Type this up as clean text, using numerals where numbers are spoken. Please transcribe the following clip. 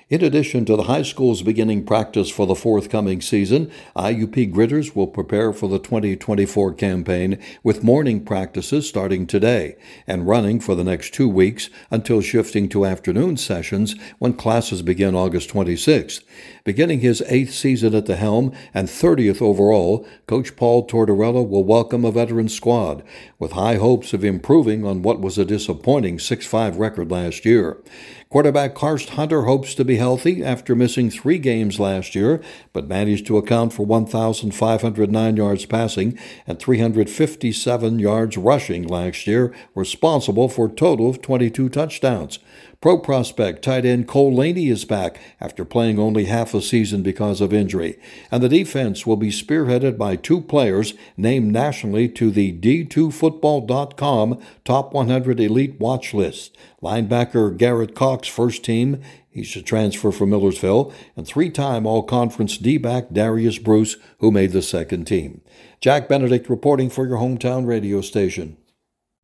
In addition to the high schools beginning practice for the forthcoming season, IUP Gritters will prepare for the 2024 campaign with morning practices starting today and running for the next 2 weeks until shifting to afternoon sessions when classes begin August 26th. Beginning his 8th season at the helm and 30th overall, Coach Paul Tortorella will welcome a veteran squad with high hopes of improving on what was a disappointing 6-5 record last year. Quarterback Karst Hunter hopes to be healthy after missing 3 games last year, but managed to account for 1,509 yards passing and 357 yards rushing last year, responsible for a total of 22 touchdowns. Pro prospect tight end Cole Laney is back after playing only half a season because of injury, and the defense will be spearheaded by 2 players named nationally to the D2Football.com Top 100 Elite Watch List. Linebacker Garrett Cox, first team, he's a transfer from Millersville, and 3-time All-Conference D-back Darius Bruce, who made the second team. Jack Benedict reporting for your hometown radio station.